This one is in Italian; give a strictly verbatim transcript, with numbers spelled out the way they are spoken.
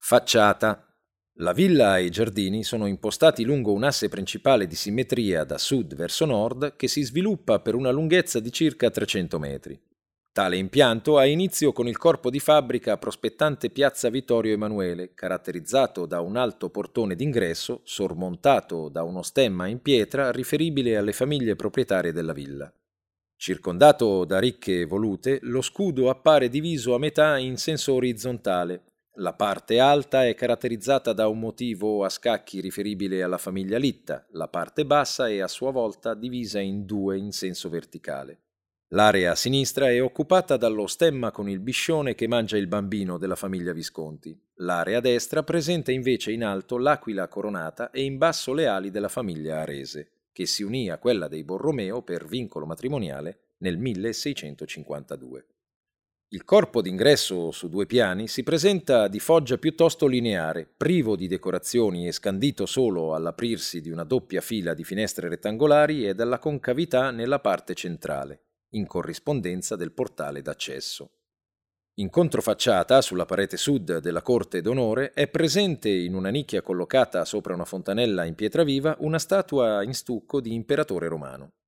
Facciata. La villa e i giardini sono impostati lungo un asse principale di simmetria da sud verso nord che si sviluppa per una lunghezza di circa trecento metri. Tale impianto ha inizio con il corpo di fabbrica prospettante Piazza Vittorio Emanuele, caratterizzato da un alto portone d'ingresso sormontato da uno stemma in pietra riferibile alle famiglie proprietarie della villa. Circondato da ricche volute, lo scudo appare diviso a metà in senso orizzontale. La parte alta è caratterizzata da un motivo a scacchi riferibile alla famiglia Litta, la parte bassa è a sua volta divisa in due in senso verticale. L'area a sinistra è occupata dallo stemma con il biscione che mangia il bambino della famiglia Visconti. L'area a destra presenta invece in alto l'aquila coronata e in basso le ali della famiglia Arese, che si unì a quella dei Borromeo per vincolo matrimoniale nel milleseicentocinquantadue. Il corpo d'ingresso su due piani si presenta di foggia piuttosto lineare, privo di decorazioni e scandito solo all'aprirsi di una doppia fila di finestre rettangolari e dalla concavità nella parte centrale, in corrispondenza del portale d'accesso. In controfacciata, sulla parete sud della corte d'onore, è presente in una nicchia collocata sopra una fontanella in pietra viva una statua in stucco di imperatore romano.